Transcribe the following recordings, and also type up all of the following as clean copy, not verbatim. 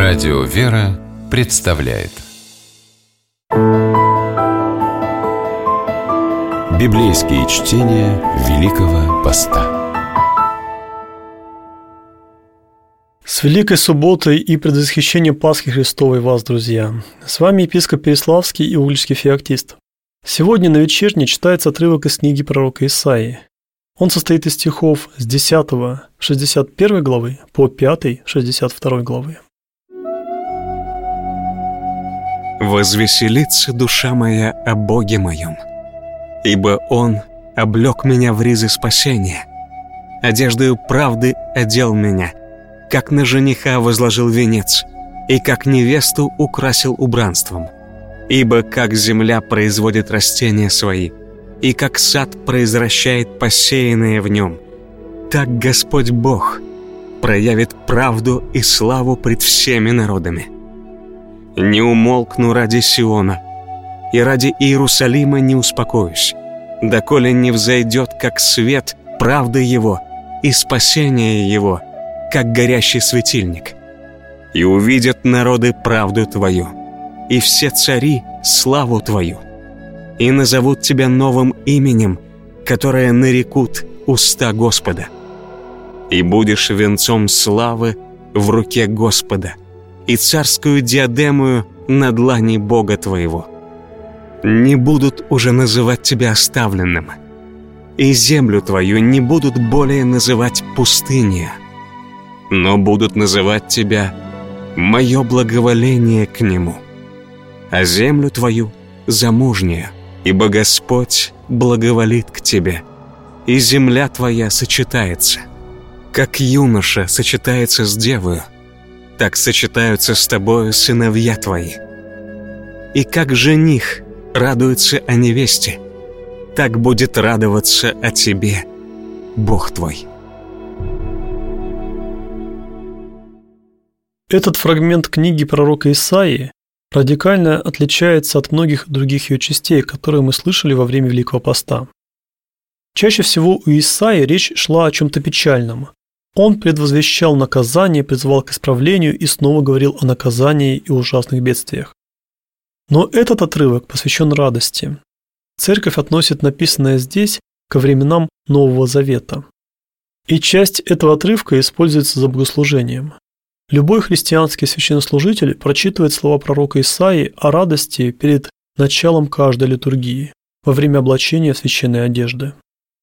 Радио «Вера» представляет библейские чтения Великого Поста. С Великой Субботой и предвосхищением Пасхи Христовой вас, друзья! С вами епископ Переславский и Угличский феоктист. Сегодня на вечерне читается отрывок из книги пророка Исаии. Он состоит из стихов с 10 61 главы по 5 62 главы. «Возвеселится душа моя о Боге моем, ибо Он облек меня в ризы спасения, одеждою правды одел меня, как на жениха возложил венец, и как невесту украсил убранством. Ибо как земля производит растения свои, и как сад произвращает посеянное в нем, так Господь Бог проявит правду и славу пред всеми народами. Не умолкну ради Сиона, и ради Иерусалима не успокоюсь, доколе не взойдет, как свет, правда Его и спасение Его, как горящий светильник. И увидят народы правду Твою, и все цари славу Твою, и назовут Тебя новым именем, которое нарекут уста Господа. И будешь венцом славы в руке Господа, и царскую диадемую на длани Бога твоего. Не будут уже называть тебя оставленным, и землю твою не будут более называть пустыней, но будут называть тебя мое благоволение к нему, а землю твою замужнюю, ибо Господь благоволит к тебе, и земля твоя сочетается. Как юноша сочетается с девою, так сочетаются с тобою сыновья твои. И как жених радуется о невесте, так будет радоваться о тебе Бог твой». Этот фрагмент книги пророка Исаии радикально отличается от многих других ее частей, которые мы слышали во время Великого Поста. Чаще всего у Исаии речь шла о чем-то печальном. Он предвозвещал наказание, призывал к исправлению и снова говорил о наказании и ужасных бедствиях. Но этот отрывок посвящен радости. Церковь относит написанное здесь ко временам Нового Завета. И часть этого отрывка используется за богослужением. Любой христианский священнослужитель прочитывает слова пророка Исаии о радости перед началом каждой литургии, во время облачения в священные одежды.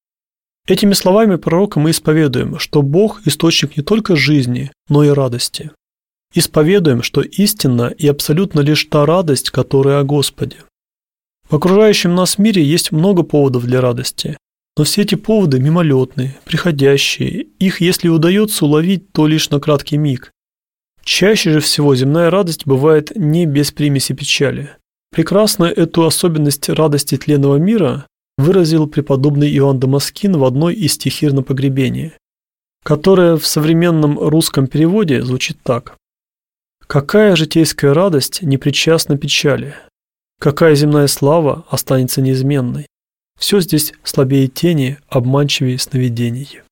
Этими словами пророка мы исповедуем, что Бог – источник не только жизни, но и радости. Исповедуем, что истинна и абсолютно лишь та радость, которая о Господе. В окружающем нас мире есть много поводов для радости, но все эти поводы мимолетные, приходящие, их, если удается уловить, то лишь на краткий миг. Чаще же всего земная радость бывает не без примеси печали. Прекрасно эту особенность радости тленного мира выразил преподобный Иоанн Дамаскин в одной из стихир на погребении, которая в современном русском переводе звучит так: «Какая житейская радость не причастна печали? Какая земная слава останется неизменной? Все здесь слабее тени, обманчивее сновидений».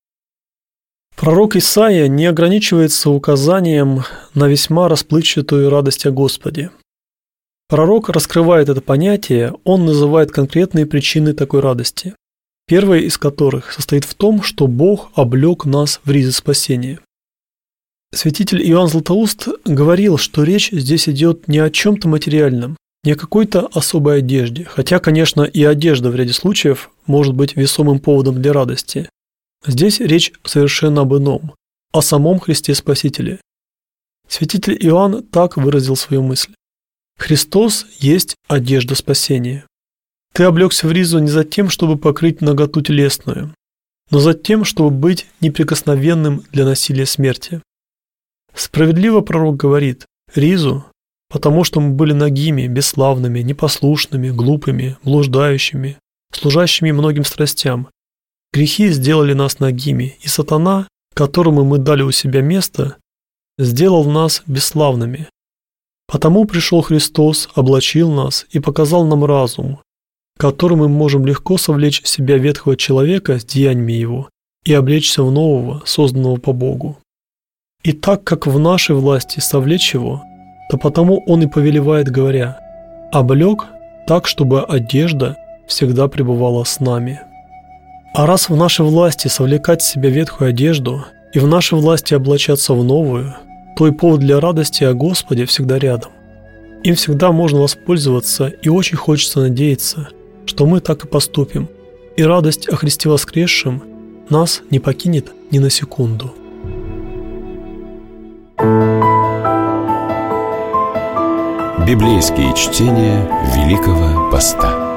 Пророк Исаия не ограничивается указанием на весьма расплывчатую радость о Господе. Пророк раскрывает это понятие, он называет конкретные причины такой радости, первая из которых состоит в том, что Бог облек нас в ризы спасения. Святитель Иоанн Златоуст говорил, что речь здесь идет не о чем-то материальном, не о какой-то особой одежде, хотя, конечно, и одежда в ряде случаев может быть весомым поводом для радости. Здесь речь совершенно об ином, о самом Христе Спасителе. Святитель Иоанн так выразил свою мысль: «Христос есть одежда спасения. Ты облегся в ризу не за тем, чтобы покрыть наготу телесную, но за тем, чтобы быть неприкосновенным для насилия смерти». Справедливо пророк говорит: ризу, потому что мы были нагими, бесславными, непослушными, глупыми, блуждающими, служащими многим страстям. Грехи сделали нас нагими, и сатана, которому мы дали у себя место, сделал нас бесславными. Потому пришел Христос, облачил нас и показал нам разум, которым мы можем легко совлечь в себя ветхого человека с деяниями его и облечься в нового, созданного по Богу. И так как в нашей власти совлечь его, то потому он и повелевает, говоря: «Облек так, чтобы одежда всегда пребывала с нами». А раз в нашей власти совлекать с себя ветхую одежду и в нашей власти облачаться в новую, то и повод для радости о Господе всегда рядом. Им всегда можно воспользоваться, и очень хочется надеяться, что мы так и поступим, и радость о Христе воскресшем нас не покинет ни на секунду. Библейские чтения Великого Поста.